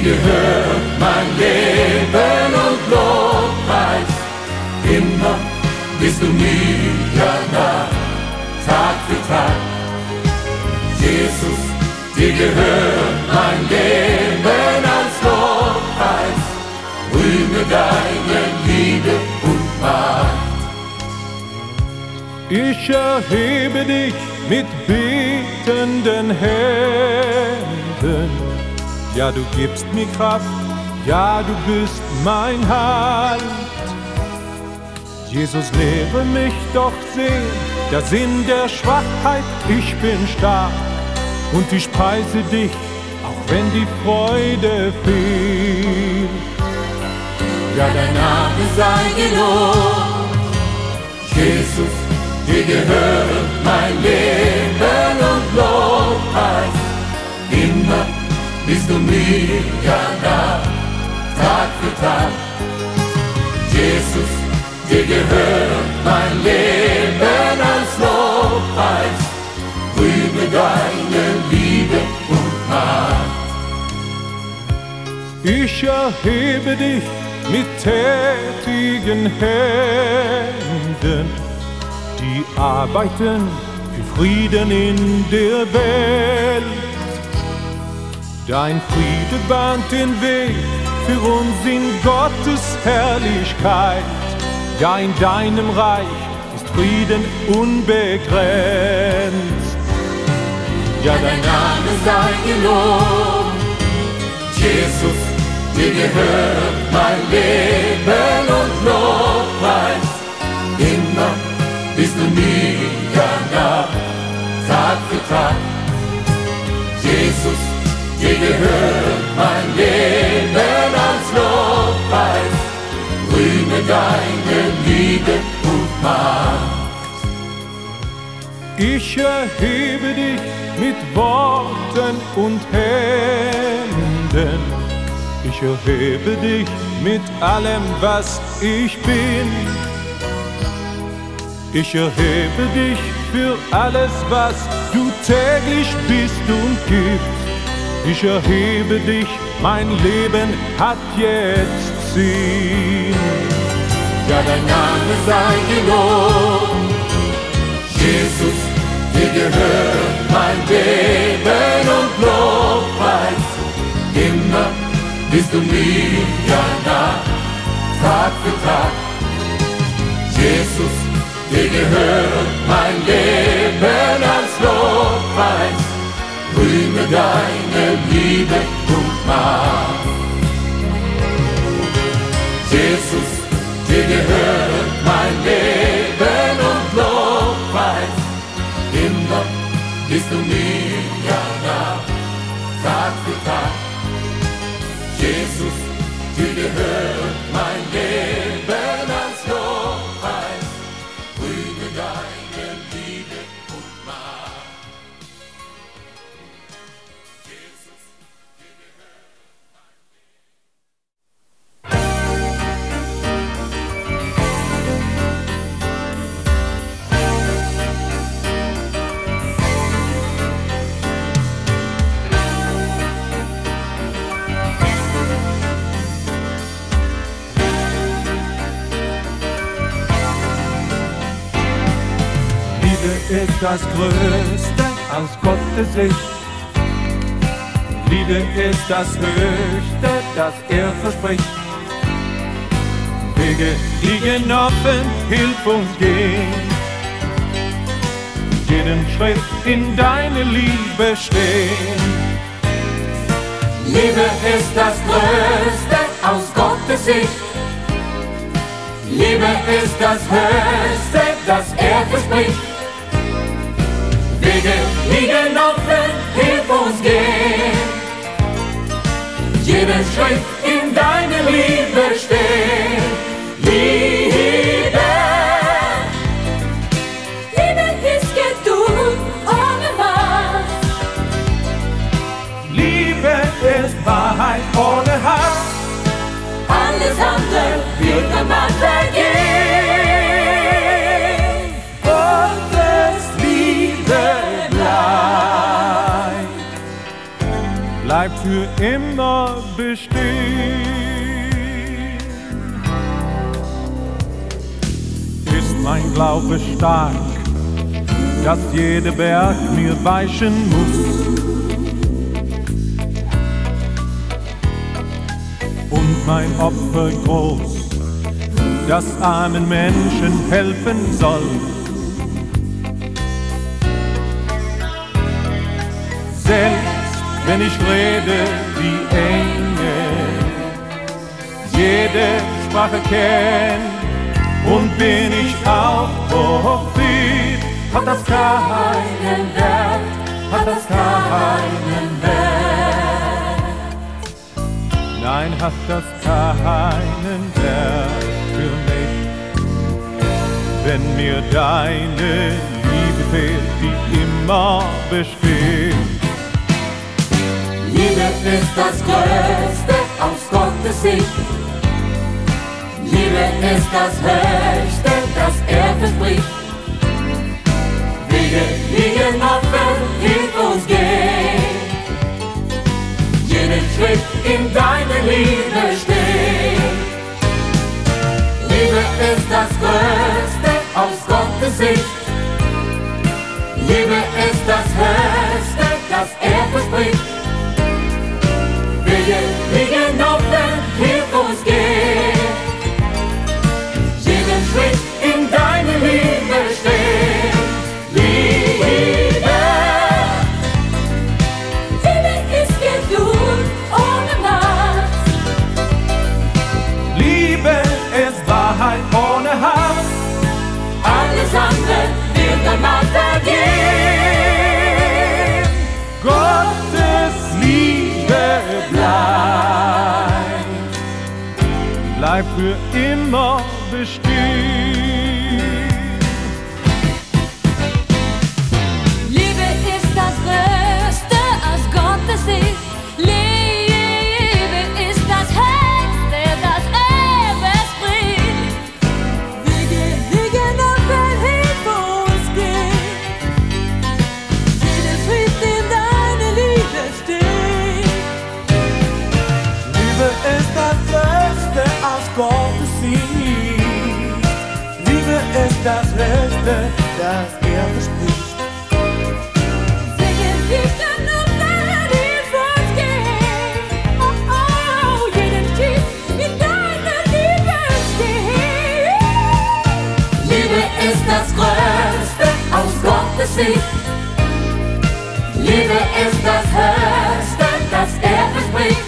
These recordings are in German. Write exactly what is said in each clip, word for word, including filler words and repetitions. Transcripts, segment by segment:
gehört mein Leben und Lobpreis. Immer bist du mir ja nah, Tag für Tag. Jesus, dir gehört mein Leben als Lobpreis. Rühme deine Liebe und Macht. Ich erhebe dich mit betenden Händen. Ja, du gibst mir Kraft, ja, du bist mein Halt. Jesus, lehre mich doch sehen, der Sinn der Schwachheit, ich bin stark. Und ich preise dich, auch wenn die Freude fehlt. Ja, dein Name sei gelobt, Jesus, dir gehört mein Leben und Lobpreis. Immer bist du mir ja nah, Tag für Tag. Jesus, dir gehört mein Leben als Lobpreis. Rühme deine Liebe und Macht. Ich erhebe dich mit tätigen Händen, die arbeiten für Frieden in der Welt. Dein Friede bahnt den Weg für uns in Gottes Herrlichkeit. Ja, in deinem Reich ist Frieden unbegrenzt. Ja, dein Name sei gelobt, Jesus, dir gehört mein Leben und Lobpreis. Immer bist du mir ja nah, Tag für Tag. Jesus, dir gehört mein Leben als Lobpreis. Rühme deine Liebe und Macht. Ich erhebe dich mit Worten und Händen. Ich erhebe dich mit allem, was ich bin. Ich erhebe dich für alles, was du täglich bist und gibst. Ich erhebe dich, mein Leben hat jetzt Sinn. Ja, dein Name sei gelobt, Jesus, dir gehört mein Leben und Lobpreis. Immer bist du mir ja nah, Tag für Tag. Jesus, dir gehört mein Leben als Lobpreis. Rühme deine Liebe und Macht. Jesus, dir gehört mein Leben und Lobpreis. Immer bist du mir ja nah, Tag für Tag. Jesus, dir gehört mein Leben als Lobpreis. Rühme deine Liebe und Macht. Jesus, dir gehört Liebe ist das Größte aus Gottes Sicht. Liebe ist das Höchste, das er verspricht. Wege liegen offen, hilf uns gehen. Jeden Schritt in deine Liebe stehen. Liebe ist das Größte aus Gottes Sicht. Liebe ist das Höchste, das er verspricht. Wege liegen offen, hilf uns gehen. Jeden Schritt in deine Liebe stehen. Liebe, Liebe ist Geduld ohne Maß. Liebe ist Wahrheit ohne Hass. Alles andere wird einmal vergehen. Gottes Liebe bleibt. Bleibt für immer bestehen. mein Glaube stark, dass jeder Berg mir weichen muss. Und mein Opfer groß, das armen Menschen helfen soll. Selbst wenn ich rede wie Engel, jede Sprache kenn, und bin ich auch Prophet, hat das keinen Wert, hat das keinen Wert. Nein, hat das keinen Wert für mich, wenn mir deine Liebe fehlt, die immer besteht. Liebe ist das Größte aus Gottes Sicht. Liebe ist das Höchste, das er verspricht. Wege liegen offen, hilf uns gehen. Jeden Schritt in deine Liebe stehen. Liebe ist das Größte aus Gottes Sicht. Liebe ist das Höchste, das er verspricht. Wege liegen offen, hilf uns gehen. Jeden Schritt in deine Liebe stehen. Liebe, Liebe ist Geduld ohne Maß. Liebe ist Wahrheit ohne Hass. Alles andere wird einmal vergehen. Gottes Liebe bleibt, bleibt für immer bestehen. Liebe ist das Größte aus Gottes Sicht. Liebe ist das Höchste, das er verspricht. Wege liegen offen, hilf uns gehen. Jeden Schritt in deine Liebe steht. Liebe ist das Größte aus Gottes Sicht. Liebe ist das Höchste, das er verspricht. Wege liegen offen, hilf uns gehen. Oh, oh, jeden Schritt in deine Liebe steht. Liebe ist das Größte aus Gottes Sicht. Liebe ist das Höchste, das er verspricht.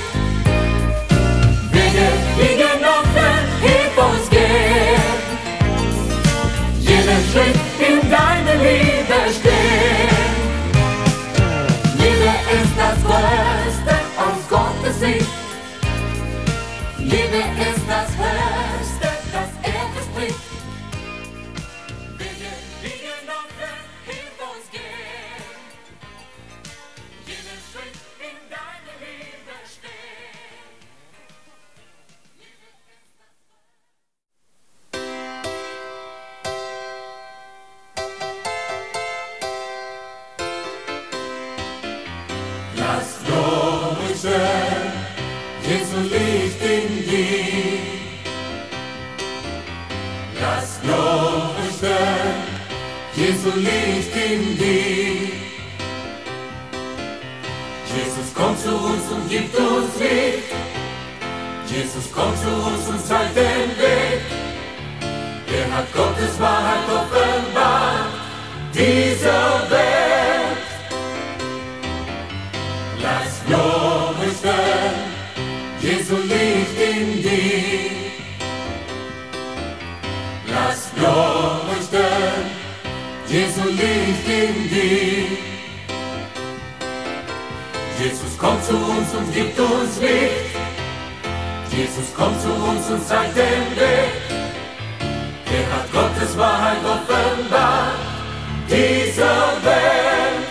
Wege liegen offen, hilf uns gehen. Jeden Schritt in deine Liebe stehen. Liebe ist das Größte aus Gottes Sicht. Liebe ist das Höchste, das er verspricht. Wege liegen offen, hilf uns gehen. Jeden Schritt in deine Liebe stehen. Lass leuchten, Jesu Licht in dir. Lass leuchten, Jesu Licht in dir. Jesus kommt zu uns und gibt uns Licht. Jesus kommt zu uns und zeigt den Weg. Er hat Gottes Wahrheit offenbart dieser Welt. Lass leuchten, Jesu Licht in dir. Lass leuchten, Jesu Licht in dir. Jesus kommt zu uns und gibt uns Licht. Jesus kommt zu uns und zeigt den Weg. Er hat Gottes Wahrheit offenbart dieser Welt.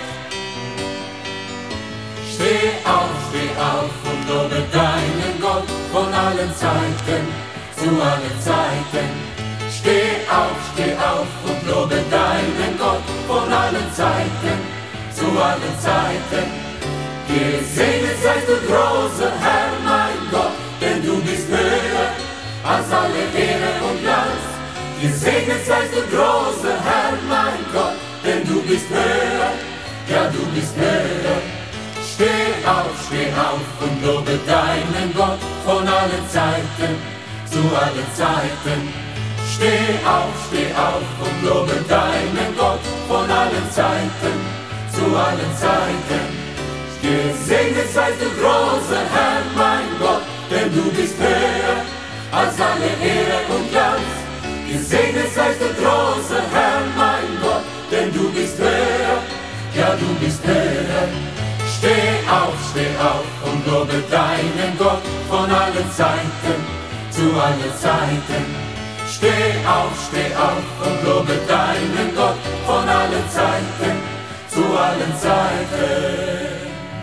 Steh auf, steh auf und lobe deinen Gott von allen Zeiten, zu allen Zeiten. Steh auf, steh auf und lobe deinen Gott von allen Zeiten, zu allen Zeiten. Gesegnet seist du, großer Herr, mein Gott, denn du bist höher als alle Ehre und Glanz. Gesegnet seist du, großer Herr, mein Gott, denn du bist höher, ja du bist höher. Steh auf, steh auf und lobe deinen Gott von allen Zeiten, zu allen Zeiten. Steh auf, steh auf und lobe deinen Gott von allen Zeiten, zu allen Zeiten. Gesegnet seist du, großer Herr, mein Gott, denn du bist höher als alle Ehre und Glanz. Gesegnet seist du, großer Herr, mein Gott, denn du bist höher, ja du bist höher. Steh auf, steh auf und lobe deinen Gott von allen Zeiten, zu allen Zeiten. Steh auf, steh auf und lobe deinen Gott von allen Zeiten, zu allen Zeiten.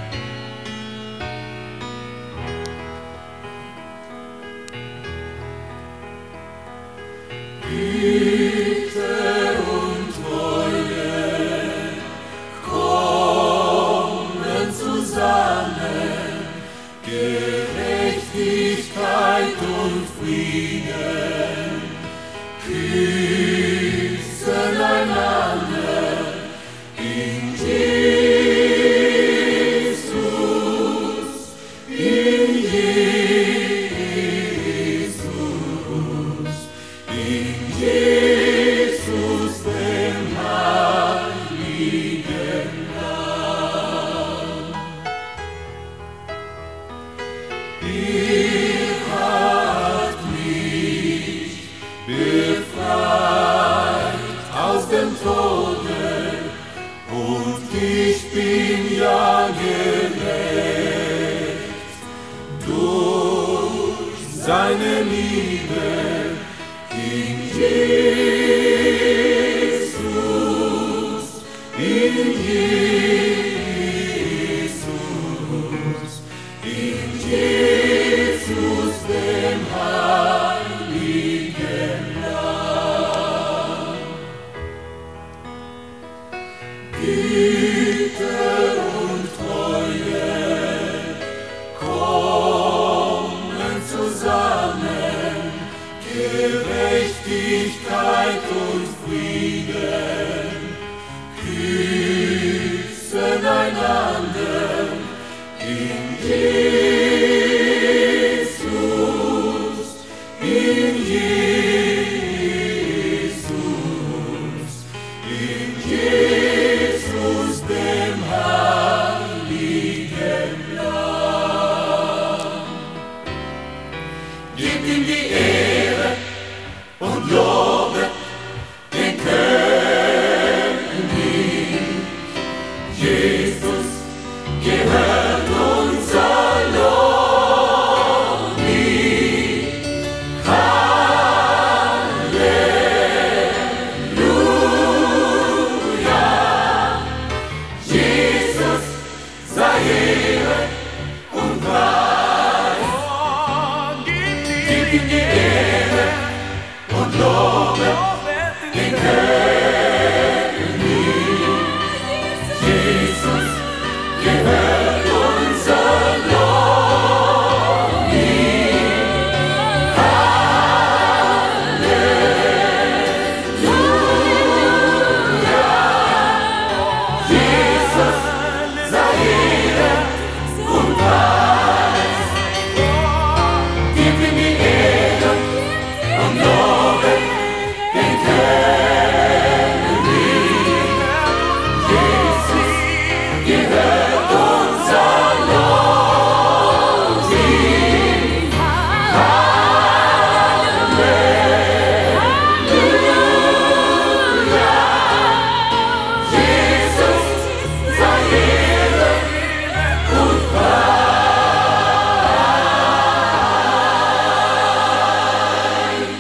Güte und Treue kommen zusammen, Gerechtigkeit und Frieden küssen einander in Jesus, in Jesus, in Jesus, dem heiligen Lamm. Er hat mich befreit aus dem Tode und ich bin ja gerecht durch seine Liebe in Jesus, in Jesus, in Jesus, dem heiligen Lamm. Güte und Treue kommen zusammen, Gerechtigkeit und Frieden küssen einander in Jesus, in Jesus, in Jesus, dem heiligen Lamm. Gib ihm die Ehre und lobe den König. Jesus gehört unser Lobby. Halleluja. Jesus sei Ehre und Preis. Gib ihm die Ehre und lobe den König. Jesus gehört unser Lobby. Halleluja. Jesus sei Ehre und Preis. Gib ihm die Ehre und lobe den König. Jesus gehört unser Lobby. Halleluja. Jesus sei Ehre und Preis.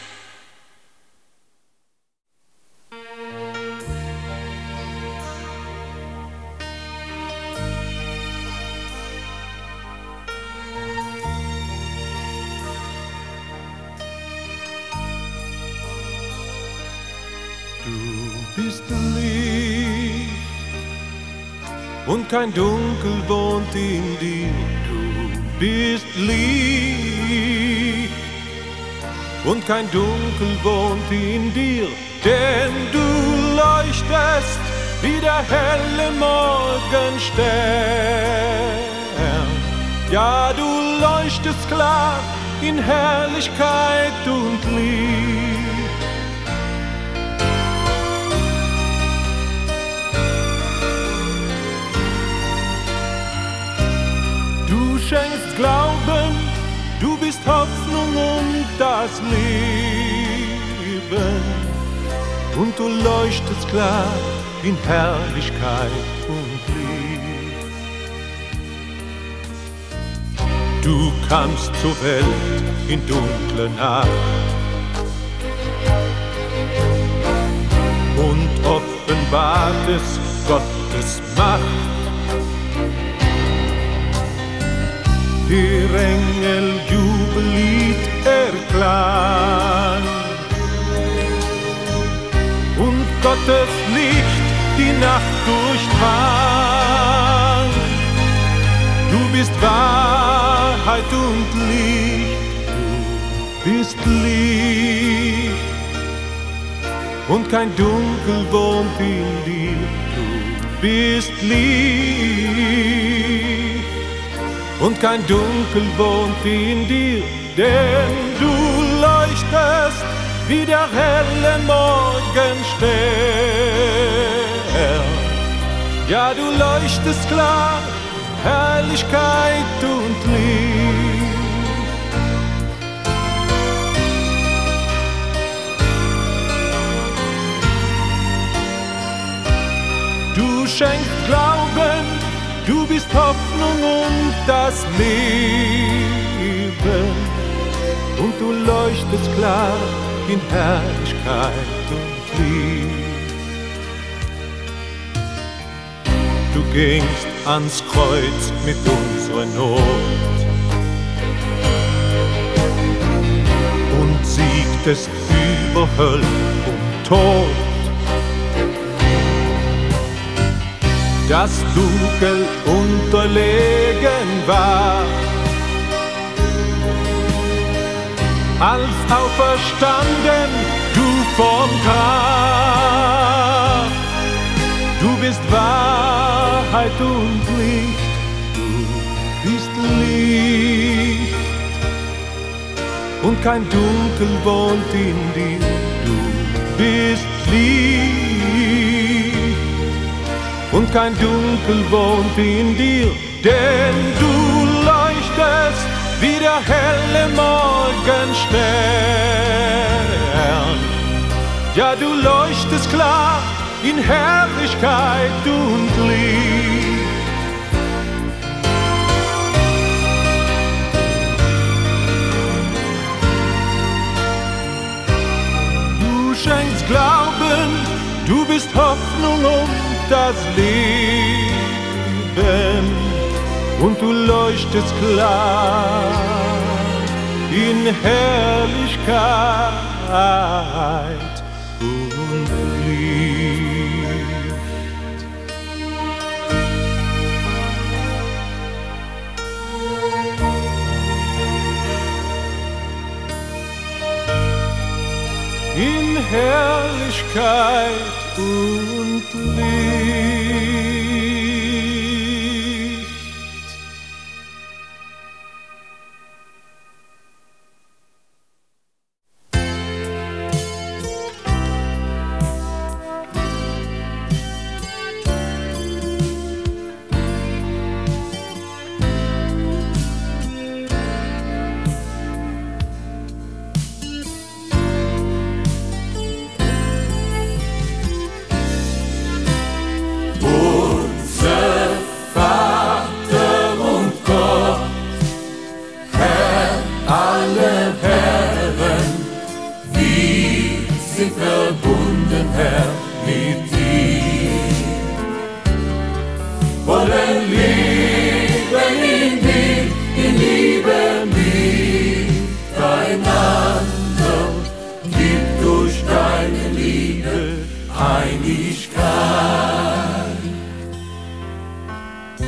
Du bist Licht und kein Dunkel wohnt in dir. Du bist Licht und kein Dunkel wohnt in dir, denn du leuchtest wie der helle Morgenstern. Ja, du leuchtest klar in Herrlichkeit und Lieb. Du schenkst Glauben, du bist Hoffnung und das Leben. Und du leuchtest klar in Herrlichkeit und Lieb. Du kamst zur Welt in dunkler Nacht und offenbartest Gottes Macht. Der Engel Jubellied erklang und Gottes Licht die Nacht durchdrang. Du bist Wahrheit und Licht, du bist Licht und kein Dunkel wohnt in dir. Du bist Licht und kein Dunkel wohnt in dir, denn du leuchtest wie der helle Morgenstern. Ja, du leuchtest klar, Herrlichkeit und Lieb. Du schenkst Glauben, du bist Hoffnung und das Leben. Und du leuchtest klar in Herrlichkeit und Lieb. Du gingst ans Kreuz mit unserer Not und siegtest über Hölle und Tod. Das Dunkel unterlegen war, als auferstanden du vom Grab. Du bist Wahrheit und Licht, du bist Licht und kein Dunkel wohnt in dir. Du bist Licht und kein Dunkel wohnt in dir, denn du leuchtest wie der helle Morgenstern. Ja, du leuchtest klar in Herrlichkeit und Lieb. Du schenkst Glauben, du bist Hoffnung und das Leben. Und du leuchtest klar in Herrlichkeit und Licht. In Herrlichkeit und Licht.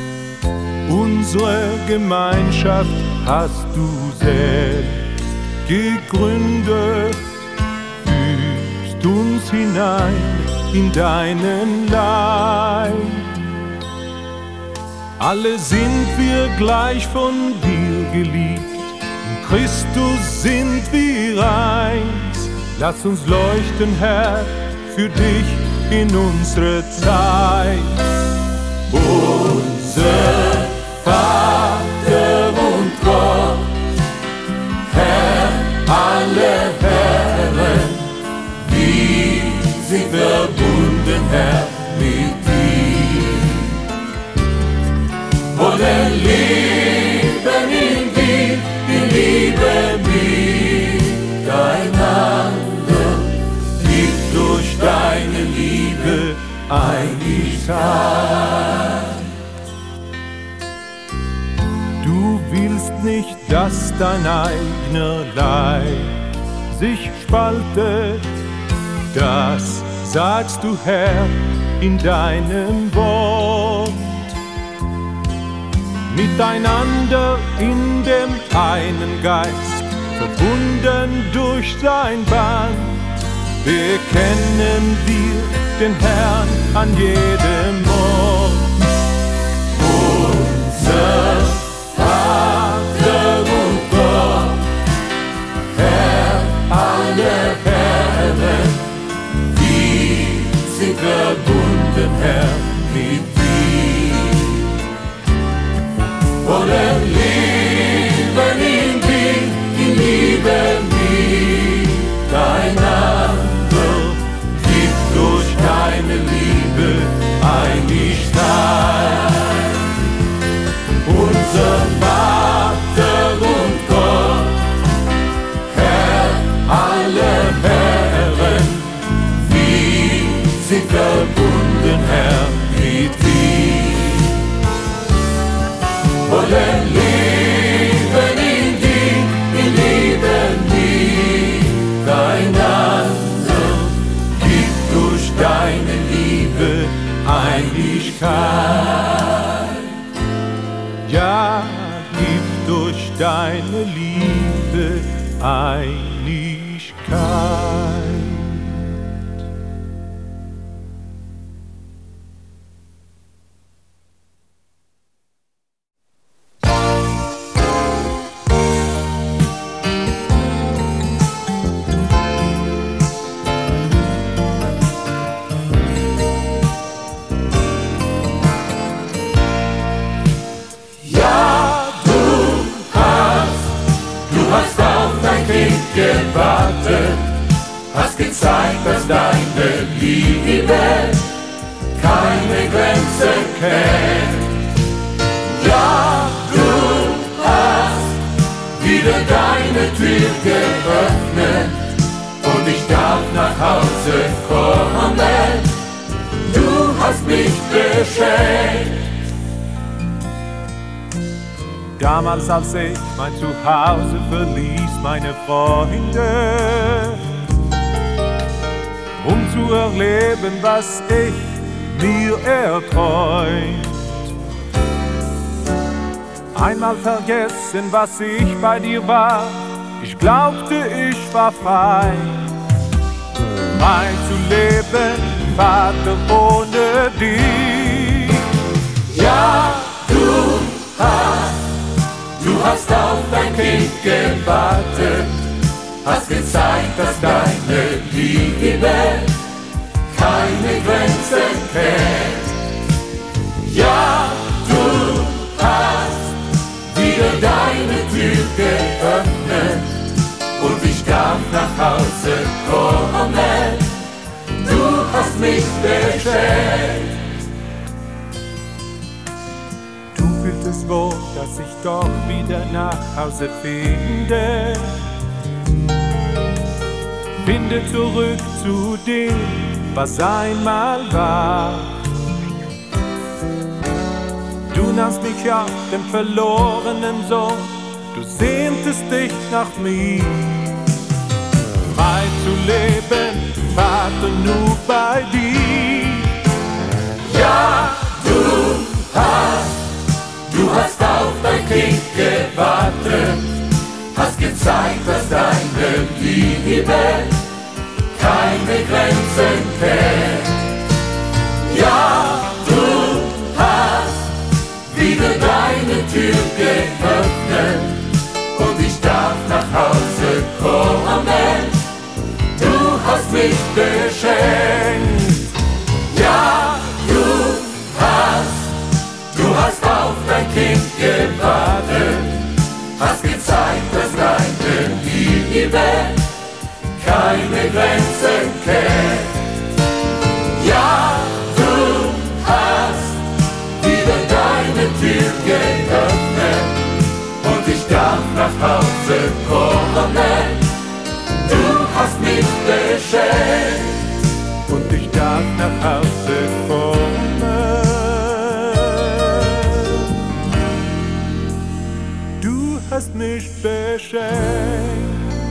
Unsere Gemeinschaft hast du selbst gegründet, führst uns hinein in deinen Leib. Alle sind wir gleich von dir geliebt, in Christus sind wir eins. Lass uns leuchten, Herr, für dich in unsere Zeit. Unser Vater und Gott, Herr, alle Herren, wir sind verbunden, Herr, mit dir. Wollen leben in dir, in Liebe miteinander, gib durch deine Liebe Einigkeit. Du willst nicht, dass dein eigener Leib sich spaltet, das sagst du, Herr, in deinem Wort. Miteinander in dem einen Geist, verbunden durch sein Band, bekennen wir den Herrn an jedem Ort. Unser Vater und Gott, Herr, alle Herren, wir sind verbunden, Herr, mit dir. Wollen leben in dir, in Liebe miteinander, gib durch deine Liebe Einigkeit. Unser Vater und Gott, Herr, alle Herren, wir sind verbunden, Herr, mit dir. Wollen leben in dir, in Liebe miteinander, gib durch deine Liebe Einigkeit. Ja, gib durch deine Liebe Einigkeit. Gewartet, hast gezeigt, dass deine Liebe keine Grenzen kennt. Ja, du hast wieder deine Tür geöffnet und ich darf nach Hause kommen. Du hast mich beschenkt. Damals, als ich mein Zuhause verließ, meine Freunde, um zu erleben, was ich mir erträumt. Einmal vergessen, was ich bei dir war, ich glaubte, ich war frei. Frei zu leben, Vater, ohne dich. Ja, du hast Du hast auf dein Kind gewartet, hast gezeigt, dass deine Liebe keine Grenzen kennt. Ja, du hast wieder deine Tür geöffnet und ich darf nach Hause kommen. Du hast mich beschenkt. Es wohl, dass ich doch wieder nach Hause finde. Finde zurück zu dem, was einmal war. Du nahmst mich auf, den verlorenen Sohn, du sehntest dich nach mir. Frei zu leben, Vater, nur bei dir. Ja, du hast Du hast auf dein Kind gewartet, hast gezeigt, gezeigt, dass deine Liebe keine Grenzen kennt. Ja, du hast wieder deine Tür geöffnet und ich darf nach Hause kommen. Du hast mich beschenkt. Ja, du hast, du hast auf dein Kind gewartet, hast gezeigt, dass deine Liebe keine Grenzen kennt. Ja, du hast wieder deine Tür geöffnet und ich darf nach Hause kommen. Du hast mich beschenkt und ich darf nach Hause kommen. Du hast mich beschenkt.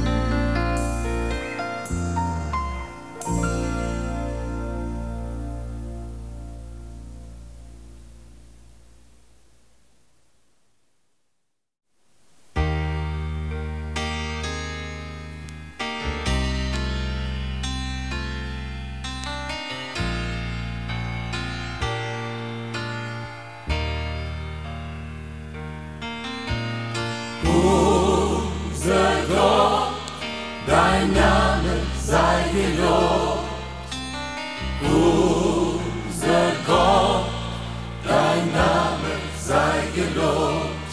Dein Name sei gelobt, unser Gott, dein Name sei gelobt,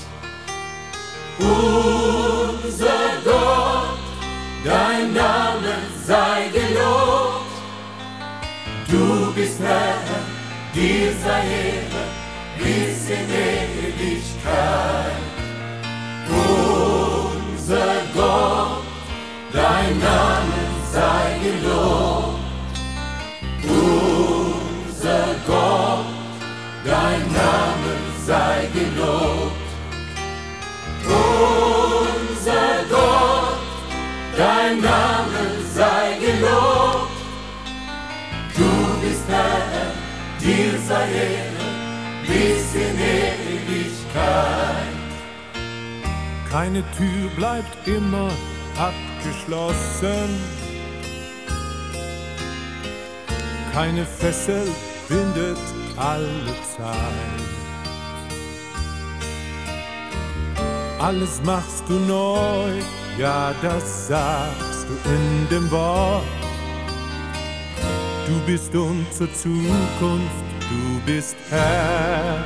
unser Gott, dein Name sei gelobt. Du bist Herr, dir sei Ehre bis in Ewigkeit. Unser Gott, dein Name sei gelobt, unser Gott, dein Name sei gelobt, unser Gott, dein Name sei gelobt. Du bist Herr, dir sei Ehre bis in Ewigkeit. Keine Tür bleibt immer abgeschlossen, keine Fessel bindet alle Zeit. Alles machst du neu, ja, das sagst du in dem Wort. Du bist unsere Zukunft, du bist Herr.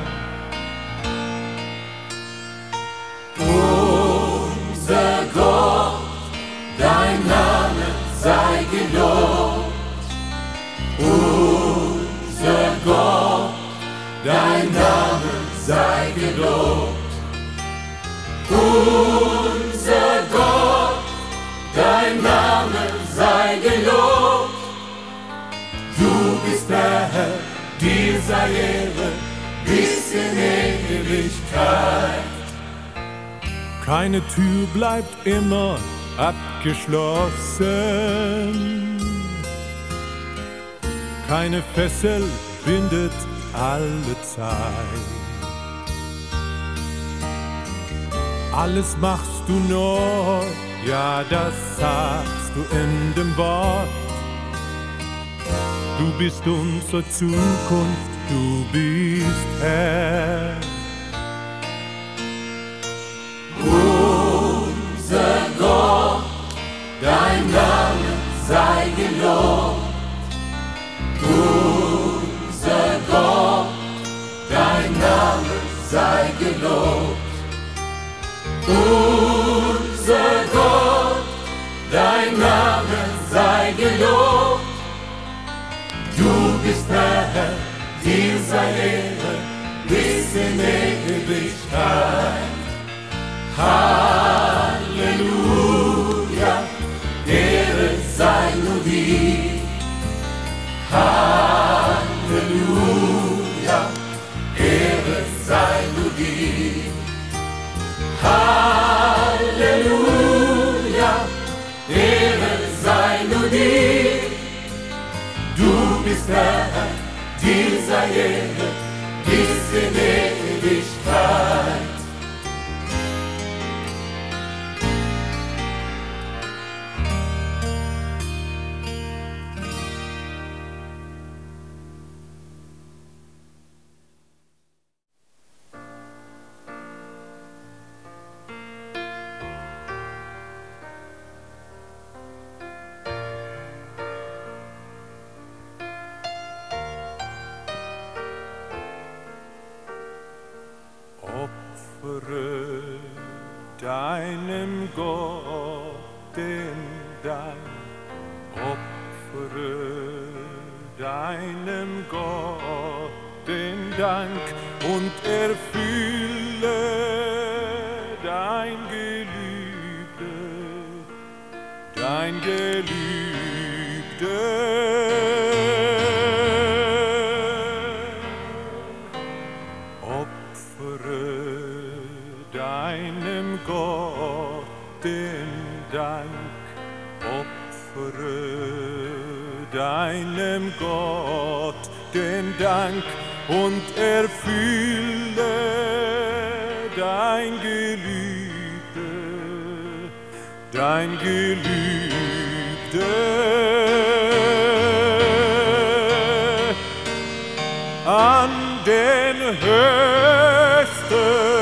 Unser Gott, dein Name sei gelobt, unser Gott, dein Name sei gelobt, unser Gott, dein Name sei gelobt. Du bist der Herr, dir sei Ehre bis in Ewigkeit. Keine Tür bleibt immer abgeschlossen, keine Fessel bindet alle Zeit. Alles machst du neu, ja, das sagst du in dem Wort. Du bist unsere Zukunft, du bist Herr. Unser Gott, dein Name sei gelobt, unser Gott, dein Name sei gelobt, unser Gott, dein Name sei gelobt. Du bist Herr, dir sei Ehre bis in Ewigkeit. Halleluja, Ehre sei nur dir. Halleluja, Ehre sei nur dir. Halleluja, Ehre sei nur dir. Du bist Herr, dir sei Ehre bis in Ewigkeit. Gott den Dank, opfere deinem Gott den Dank und erfülle dein Geliebte, dein Geliebte. Opfere deinem Gott den Dank, opfere deinem Gott den Dank und erfülle dein Geliebte, dein Geliebte. An den Höchsten.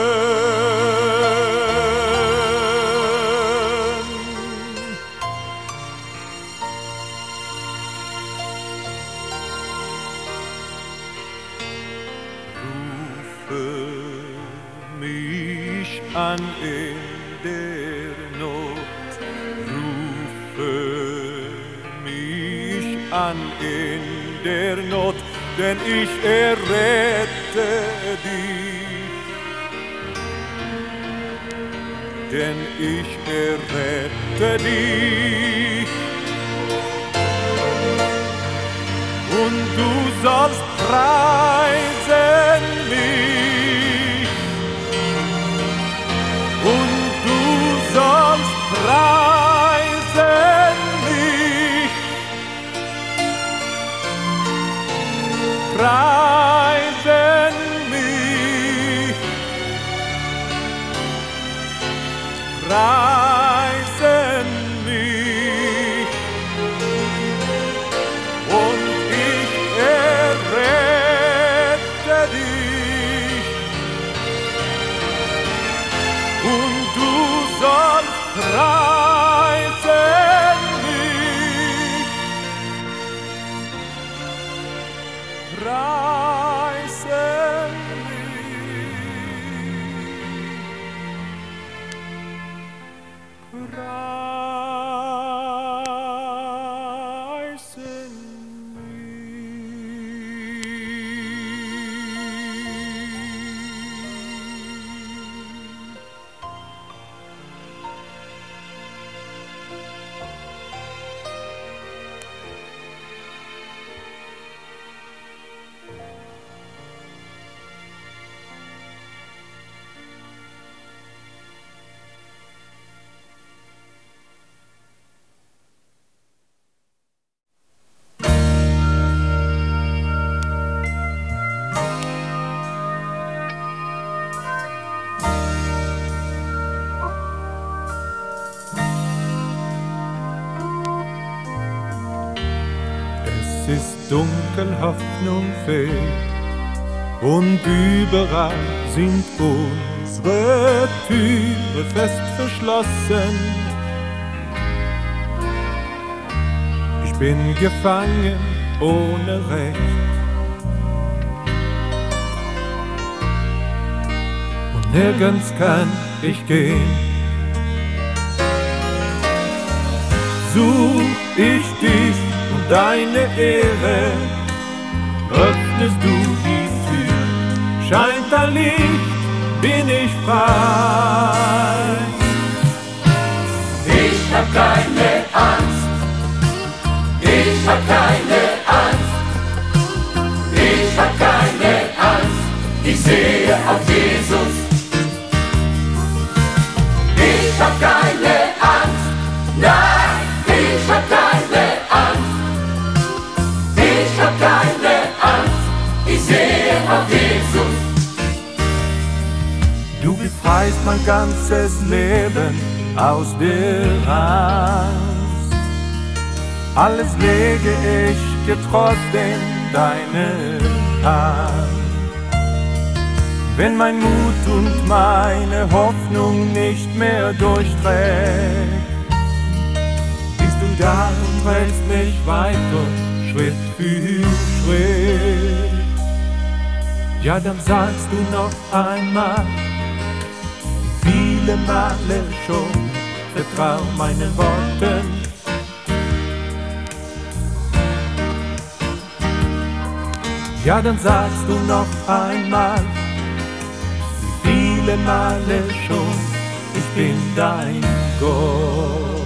Mich an in der Not, rufe mich an in der Not, denn ich errette dich, denn ich errette dich, und du sollst preisen mich, und du sollst preisen mich, preisen mich, preisen mich, und ich errette dich, und du sollst preisen mich, preisen mich, preisen Es ist dunkel, Hoffnung fehlt, und überall sind unsere Türen fest verschlossen. Ich bin gefangen ohne Recht, und nirgends kann ich gehen. Such ich dich und deine Ehre, öffnest du die Tür, scheint ein Licht, bin ich frei. Ich hab keine Angst, ich hab keine Angst, ich hab keine Angst, ich sehe auf Jesus. Ich hab keine Angst, nein, ich hab keine Angst, ich hab keine Angst, ich sehe auf Jesus. Du befreist mein ganzes Leben aus der Angst. Alles lege ich getrost in deine Hand. Wenn mein Mut und meine Hoffnung nicht mehr durchträgt, bist du da und trägst mich weiter, Schritt für Schritt. Ja, dann sagst du noch einmal, viele Male schon, vertrau meinen Worten. Ja, dann sagst du noch einmal, wie viele Male schon, ich bin dein Gott.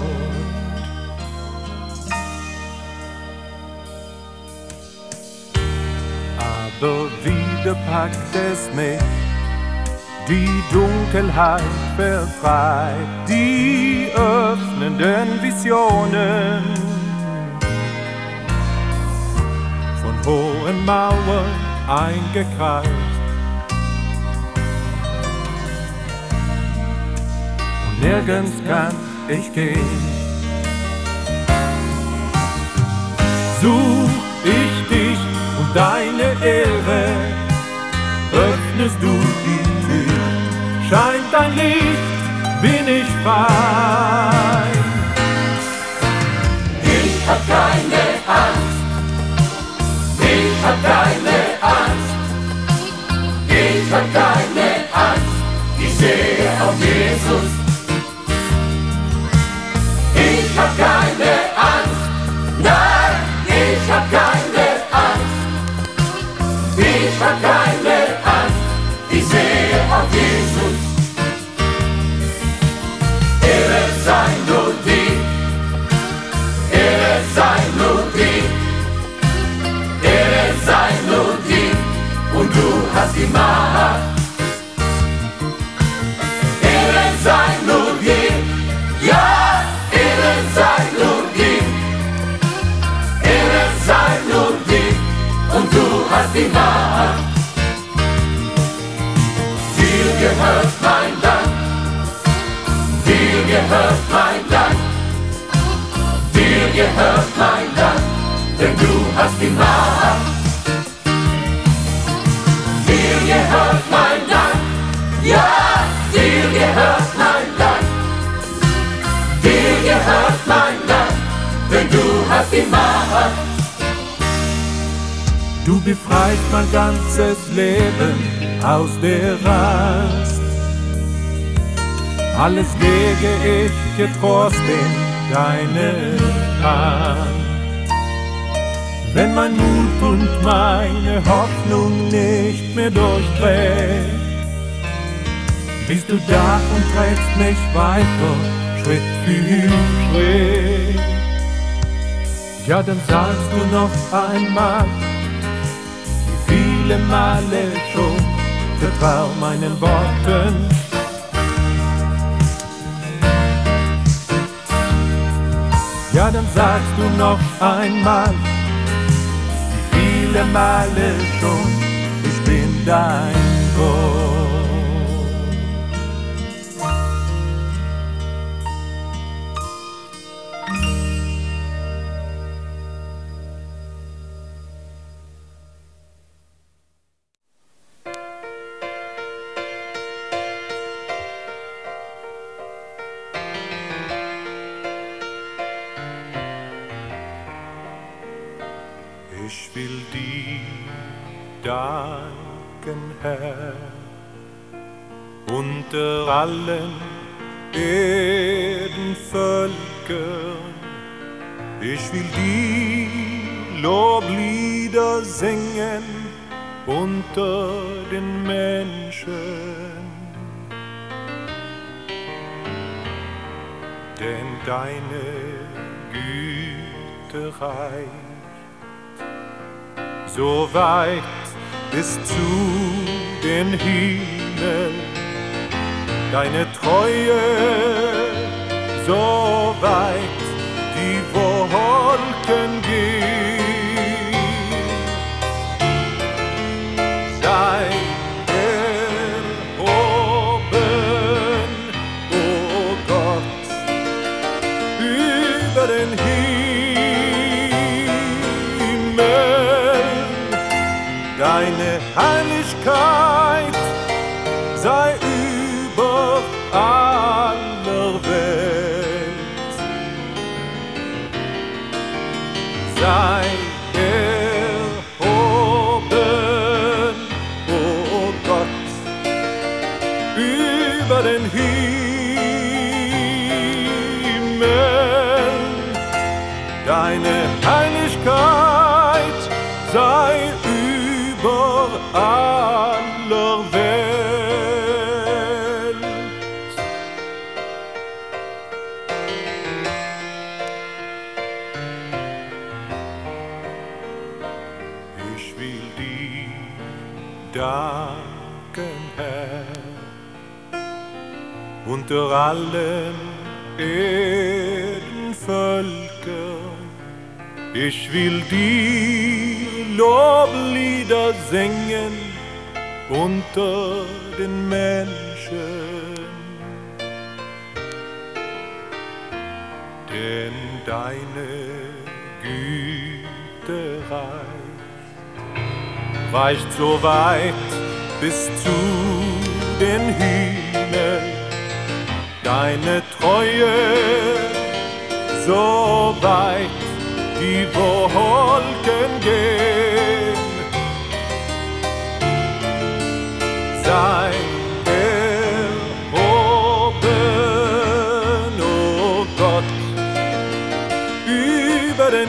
Aber wieder packt es mich, die Dunkelheit befreit, die öffnenden Visionen von hohen Mauern eingekreist. Und nirgends kann ich gehen. Such ich dich und deine Ehre, öffnest du die Tür, scheint dein Licht, bin ich frei. Ich hab keine Angst, ich hab keine Angst, ich hab keine Angst, ich sehe auf Jesus. Ich hab keine Angst, nein, ich hab keine Angst, ich hab keine Angst, ich sehe auf Jesus. Ehre sei nur dir, Ehre sei nur dir, Ehre sei nur dir, und du hast die Macht. Ehre sei nur dir, ja, Ehre sei nur dir, Ehre sei nur dir, und du hast die Macht. Dir gehört mein Dank, dir gehört mein Dank, dir gehört mein Dank, denn du hast die Macht. Dir gehört mein Dank, ja, dir gehört mein Dank, dir gehört mein Dank, denn du hast die Macht. Du befreist mein ganzes Leben aus der Angst. Alles lege ich getrost in deine Hand. Wenn mein Mut und meine Hoffnung nicht mehr durchdreht, bist du da und trägst mich weiter, Schritt für Schritt. Ja, dann sagst du noch einmal, wie viele Male schon, vertrau meinen Worten. Ja, dann sagst du noch einmal, wie viele Male schon, ich bin dein Gott. Ich will dir danken, Herr, unter allen Erdenvölkern. Ich will die Loblieder singen unter den Menschen. Denn deine Güte reicht so weit bis zu den Himmel, deine Treue so weit die Wolken gehen. Sei erhoben, o Gott, über den Himmel. Deine Heiligkeit sei über aller Welt. Sei erhoben, o Gott, über den Himmel. danken, Herr, unter allen Erdenvölkern. Ich will dir Loblieder singen unter den Menschen, denn deine Güte reicht, reicht so weit bis zu den Himmel, deine Treue so weit die Wolken gehen. Sei erhoben, oh Gott, über den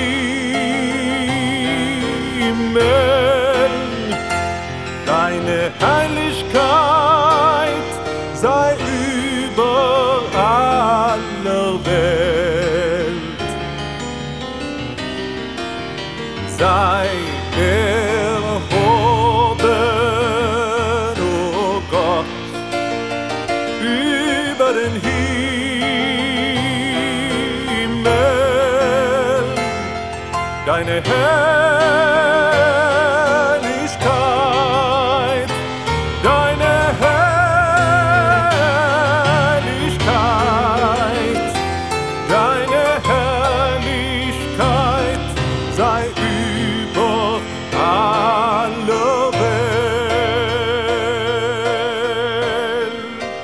Himmel. Deine Heiligkeit sei über aller Welt. Sei erhoben, oh Gott, über den Himmel. Deine Herrlichkeit, deine Herrlichkeit, deine Herrlichkeit sei über aller Welt.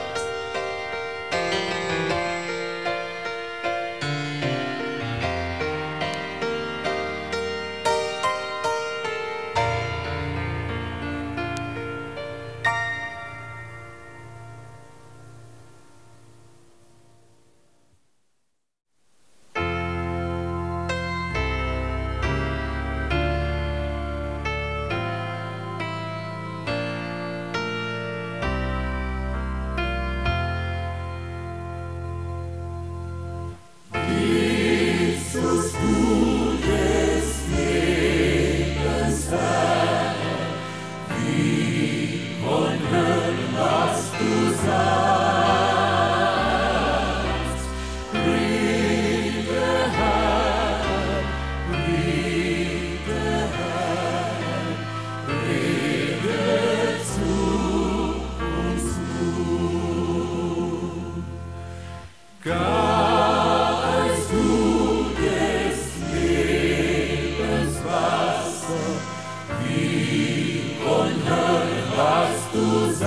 Geist du des Lebens Wasser, wie von Höhen, was du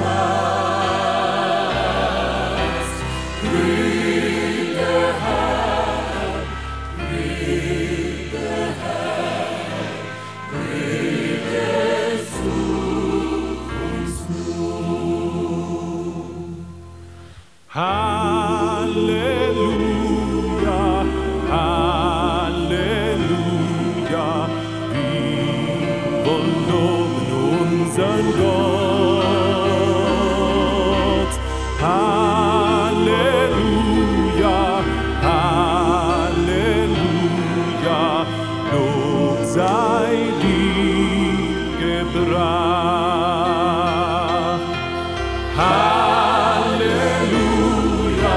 sagst. Rede, Herr, rede, Herr, rede zu uns nun. Halleluja, Halleluja, wir wollen loben unseren Gott. Halleluja, Halleluja, Lob sei dir gebracht. Halleluja,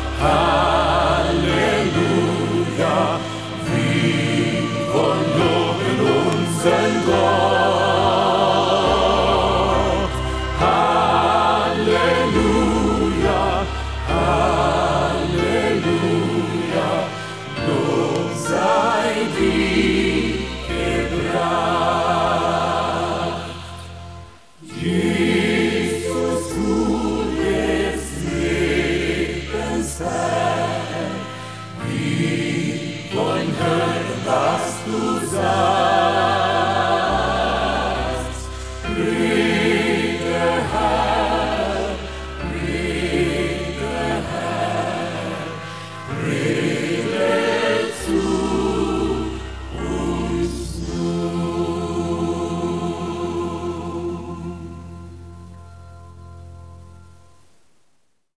Halleluja, wir wollen loben unseren Gott. Halleluja, Halleluja, Lob sei dir gebracht. Jesus, du des Lebens Herr, wir wollen hören, was du sagst.